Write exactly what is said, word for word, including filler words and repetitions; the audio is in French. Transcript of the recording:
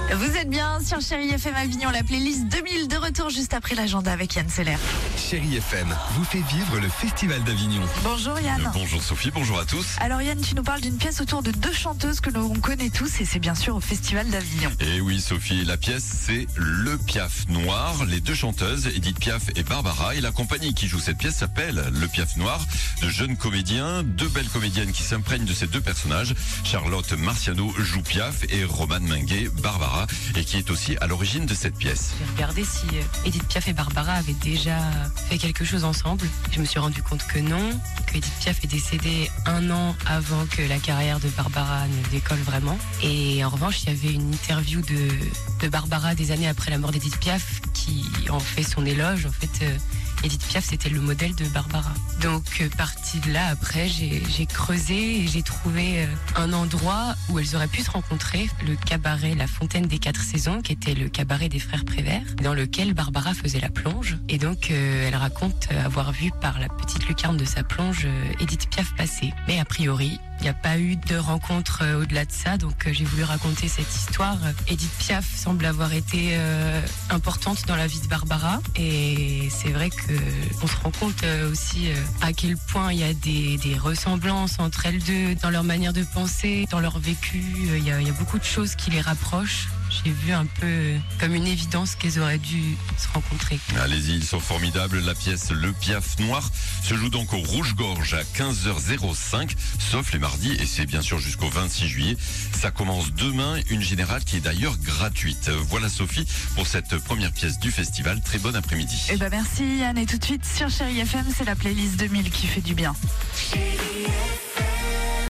Vous êtes bien sur Chérie F M Avignon, la playlist deux mille de retour juste après l'agenda avec Yann Seller. Chérie F M vous fait vivre le Festival d'Avignon. Bonjour Yann. Euh, bonjour Sophie, bonjour à tous. Alors Yann, tu nous parles d'une pièce autour de deux chanteuses que l'on connaît tous et c'est bien sûr au Festival d'Avignon. Et oui Sophie, la pièce c'est Le Piaf Noir. Les deux chanteuses, Edith Piaf et Barbara, et la compagnie qui joue cette pièce s'appelle Le Piaf Noir. De jeunes comédiens, deux belles comédiennes qui s'imprègnent de ces deux personnages. Charlotte Marciano joue Piaf et Romane Minguet Barbara, et qui est aussi à l'origine de cette pièce. J'ai regardé si Edith Piaf et Barbara avaient déjà fait quelque chose ensemble. Je me suis rendu compte que non, que Edith Piaf est décédée un an avant que la carrière de Barbara ne décolle vraiment. Et en revanche, il y avait une interview de, de Barbara des années après la mort d'Edith Piaf qui en fait son éloge. En fait, euh, Edith Piaf, c'était le modèle de Barbara. Donc, euh, partie de là, après, j'ai, j'ai creusé et j'ai trouvé euh, un endroit où elles auraient pu se rencontrer, le cabaret La Fontaine des Quatre Saisons, qui était le cabaret des frères Prévert, dans lequel Barbara faisait la plonge. Et donc, euh, elle raconte avoir vu par la petite lucarne de sa plonge euh, Edith Piaf passer. Mais a priori, il n'y a pas eu de rencontre euh, au-delà de ça, donc euh, j'ai voulu raconter cette histoire. Edith Piaf semble avoir été euh, importante dans la vie de Barbara, et c'est vrai que on se rend compte euh, aussi euh, à quel point il y a des, des ressemblances entre elles deux, dans leur manière de penser, dans leur vécu. Euh, il y a, il y a beaucoup de choses qui les rapprochent. J'ai vu un peu comme une évidence qu'elles auraient dû se rencontrer. Allez-y, ils sont formidables. La pièce Le Piaf Noir se joue donc au Rouge-Gorge à quinze heures cinq, sauf les mardis, et c'est bien sûr jusqu'au vingt-six juillet. Ça commence demain, une générale qui est d'ailleurs gratuite. Voilà Sophie pour cette première pièce du festival. Très bon après-midi. Eh ben merci Yann, et tout de suite sur Chérie F M, c'est la playlist deux mille qui fait du bien. Chérie F M.